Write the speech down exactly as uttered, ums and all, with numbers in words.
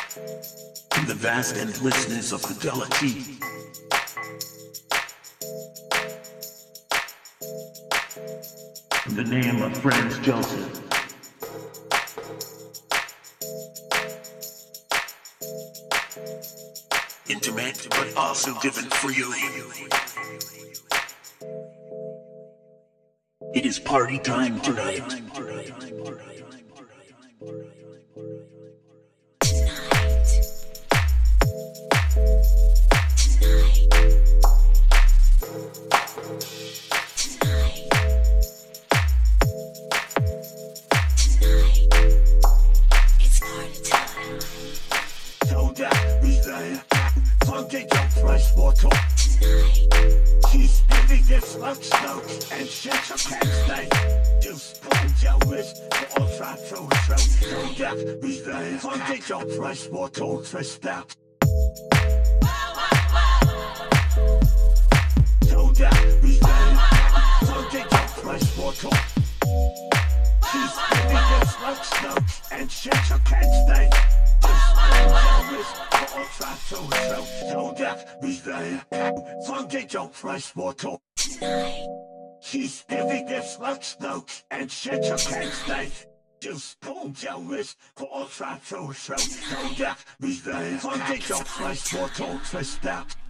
In the vast endlessness of fidelity, in the name of Franz Joseph, intimate but also given freely. It is party time tonight. Fresh water, fresh stout. So that we say, so take your fresh water. She's giving this like snow, and shit you can't stay. So that we say, so take your fresh water. She's giving this like snow, and shit you can't stay. Just pulled your wrist for all try to show. So that we say, so take your fresh water, fresh stout.